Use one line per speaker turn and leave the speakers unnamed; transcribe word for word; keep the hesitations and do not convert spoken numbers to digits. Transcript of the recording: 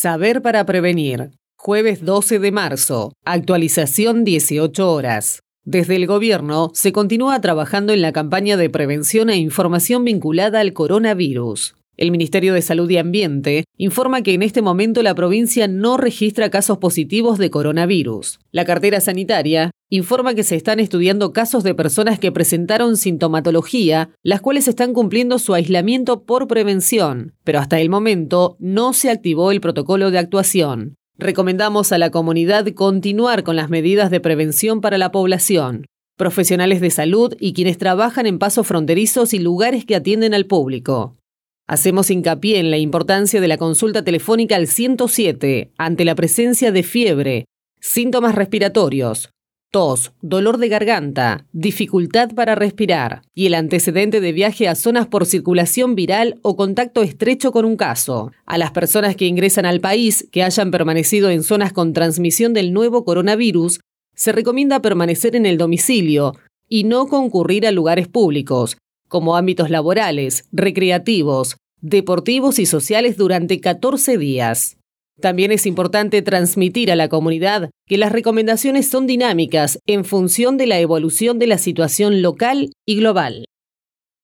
Saber para prevenir. Jueves doce de marzo. Actualización dieciocho horas. Desde el gobierno se continúa trabajando en la campaña de prevención e información vinculada al coronavirus. El Ministerio de Salud y Ambiente informa que en este momento la provincia no registra casos positivos de coronavirus. La cartera sanitaria informa que se están estudiando casos de personas que presentaron sintomatología, las cuales están cumpliendo su aislamiento por prevención, pero hasta el momento no se activó el protocolo de actuación. Recomendamos a la comunidad continuar con las medidas de prevención para la población, profesionales de salud y quienes trabajan en pasos fronterizos y lugares que atienden al público. Hacemos hincapié en la importancia de la consulta telefónica al ciento siete ante la presencia de fiebre, síntomas respiratorios, tos, dolor de garganta, dificultad para respirar y el antecedente de viaje a zonas por circulación viral o contacto estrecho con un caso. A las personas que ingresan al país que hayan permanecido en zonas con transmisión del nuevo coronavirus, se recomienda permanecer en el domicilio y no concurrir a lugares públicos, como ámbitos laborales, recreativos, deportivos y sociales durante catorce días. También es importante transmitir a la comunidad que las recomendaciones son dinámicas en función de la evolución de la situación local y global.